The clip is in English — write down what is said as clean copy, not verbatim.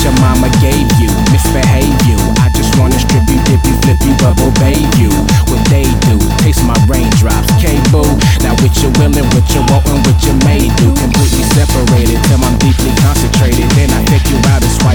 your mama gave you. Misbehave you. I just wanna strip you, dip you, flip you, bubble bathe you. What they do, taste my raindrops. K-boo, now what you willing, what you wantin', what you may do. Completely separated till I'm deeply concentrated. Then I pick you out as